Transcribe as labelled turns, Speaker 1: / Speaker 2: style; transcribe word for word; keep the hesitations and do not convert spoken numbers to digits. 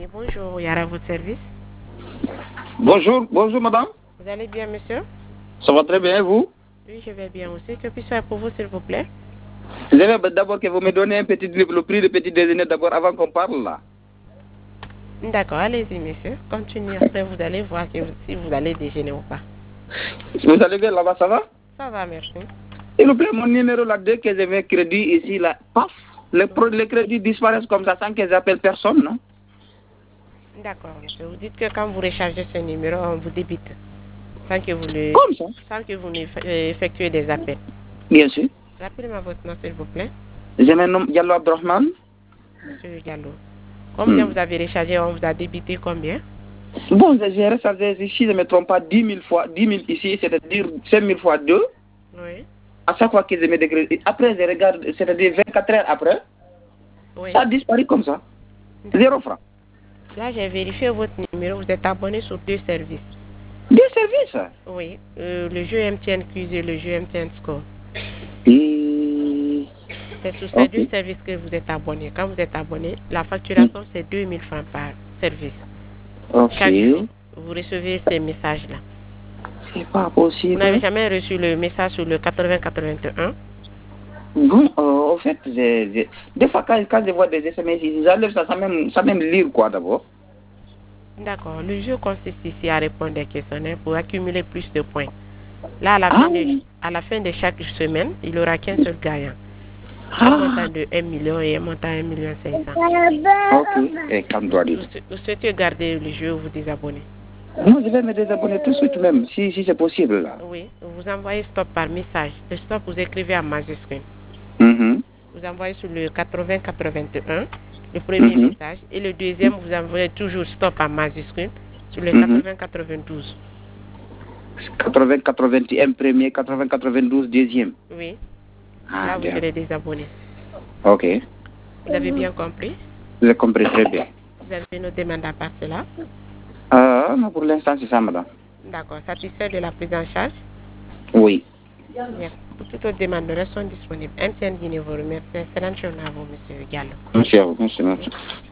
Speaker 1: Et bonjour, Yara, votre service.
Speaker 2: Bonjour, bonjour madame.
Speaker 1: Vous allez bien, monsieur?
Speaker 2: Ça va très bien, et vous?
Speaker 1: Oui, je vais bien aussi. Que puis-je faire pour vous, s'il vous plaît?
Speaker 2: J'aimerais d'abord que vous me donniez un petit, le prix du petit déjeuner d'abord avant qu'on parle là.
Speaker 1: D'accord, allez-y, monsieur. Continuez. Après, vous allez voir que vous- si vous allez déjeuner ou pas.
Speaker 2: Vous allez bien là-bas, ça va?
Speaker 1: Ça va, merci.
Speaker 2: S'il vous plaît, mon numéro là, dès que j'ai un crédit ici, là, paf, les, pro- les crédits disparaissent comme ça sans que j'appelle personne, non?
Speaker 1: D'accord, monsieur. Vous dites que quand vous rechargez ce numéro, on vous débite sans que vous le,
Speaker 2: Comme ça?
Speaker 1: sans que vous n'eff- euh, effectuez des appels.
Speaker 2: Bien sûr.
Speaker 1: Rappelez-moi votre nom, s'il vous plaît.
Speaker 2: Je me nomme Diallo Abdrahman.
Speaker 1: Monsieur Gallo. Combien
Speaker 2: Hmm.
Speaker 1: vous avez rechargé? On vous a débité combien?
Speaker 2: Bon, j'ai rechargé ici, je ne me trompe pas, dix mille fois, dix mille ici, c'est-à-dire cinq mille fois deux.
Speaker 1: Oui.
Speaker 2: À chaque fois que je me décrète, après je regarde, c'est-à-dire vingt-quatre heures après,
Speaker 1: Oui.
Speaker 2: ça disparaît comme ça. Zéro franc.
Speaker 1: Là, j'ai vérifié votre numéro. Vous êtes abonné sur deux services.
Speaker 2: Des services.
Speaker 1: Oui. Euh, le jeu M T N Quiz et le jeu M T N Score.
Speaker 2: Et...
Speaker 1: C'est sur ces
Speaker 2: Ok.
Speaker 1: deux services que vous êtes abonné. Quand vous êtes abonné, la facturation, c'est deux mille francs par service.
Speaker 2: Ok.
Speaker 1: Chaque jour, vous recevez ces messages-là.
Speaker 2: C'est pas
Speaker 1: Vous
Speaker 2: possible.
Speaker 1: n'avez jamais reçu le message sur le quatre-vingts quatre-vingt-un?
Speaker 2: Bon, euh, en fait, j'ai- j'ai- des fois quand, quand je vois des S M S, ils enlèvent ça sans même, sans même lire quoi d'abord.
Speaker 1: D'accord. Le jeu consiste ici à répondre des questionnaires pour accumuler plus de points. Là, à la,
Speaker 2: Ah,
Speaker 1: fin, de, à la fin de chaque semaine, il n'y aura qu'un seul gagnant. Un
Speaker 2: ah,
Speaker 1: montant de un million et un montant de un million cinq cents.
Speaker 2: ok. Et quand doit dire.
Speaker 1: Vous, sou- vous souhaitez garder le jeu ou vous désabonner?
Speaker 2: Non, je vais me désabonner tout de suite même, si, si c'est possible là.
Speaker 1: Oui. Vous envoyez stop par message. Le stop, vous écrivez en majuscule.
Speaker 2: Mhm,
Speaker 1: Vous envoyez sur le quatre-vingts quatre-vingt-un le premier
Speaker 2: mhm,
Speaker 1: message. Et le deuxième, vous envoyez toujours stop en majuscule sur le
Speaker 2: mhm.
Speaker 1: quatre-vingts quatre-vingt-douze.
Speaker 2: quatre-vingts quatre-vingt-un premier, quatre-vingts quatre-vingt-douze deuxième.
Speaker 1: Oui.
Speaker 2: Ah,
Speaker 1: Là, vous
Speaker 2: bien.
Speaker 1: serez désabonné.
Speaker 2: Ok.
Speaker 1: Vous avez bien compris?
Speaker 2: J'ai compris très bien.
Speaker 1: Vous avez une demande à part cela?
Speaker 2: Ah, non, pour l'instant, c'est ça, madame.
Speaker 1: D'accord. Satisfait de la prise en charge?
Speaker 2: Oui.
Speaker 1: Merci. Pour toute autre demande, nous restons disponibles. M T N Guinée vous remercie. Excellente journée à vous, monsieur Gallo.
Speaker 2: Merci à vous. Merci, merci.